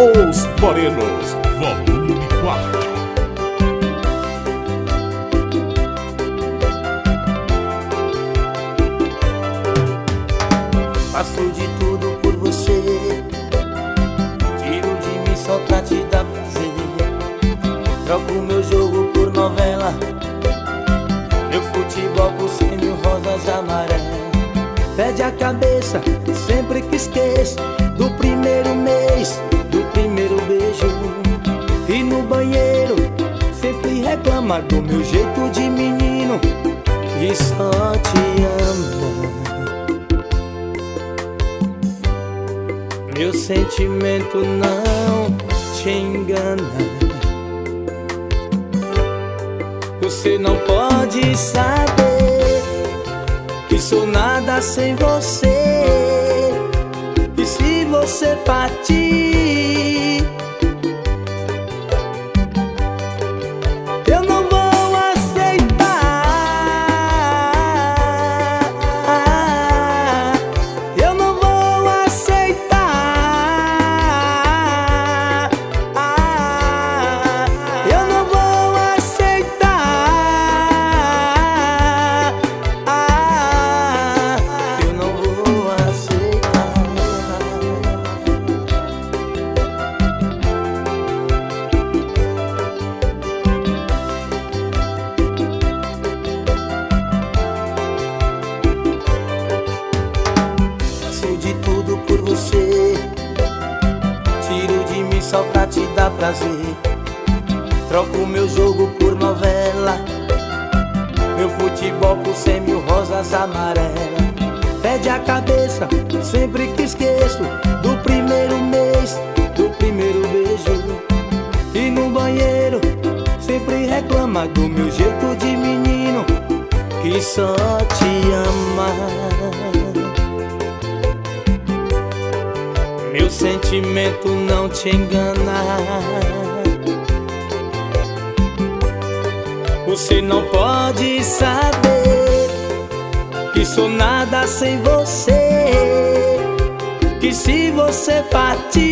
Os Morenos, volume 4. Faço de tudo por você, tiro de mim só pra te dar prazer. Troco meu jogo por novela, meu futebol por 100 mil rosas amarelas. Perde a cabeça sempre que esqueço do primeiro mês, do primeiro beijo. E no banheiro sempre reclama do meu jeito de menino que só te ama. Meu sentimento não te engana. Você não pode saber que sou nada sem você. E se você partir, eu não vou aceitar. Eu não vou aceitar. Eu não vou aceitar. Eu não vou aceitar. Faço de tudo por você, tiro de mim só pra te dar prazer. Troco meu jogo por novela, meu futebol por 100 mil rosas amarelas. Perde a cabeça sempre que esqueço do primeiro mês, do primeiro beijo. E no banheiro sempre reclama do meu jeito de menino que só te ama. Meu sentimento não te engana. Você não pode saber que sou nada sem você. Que se você partir,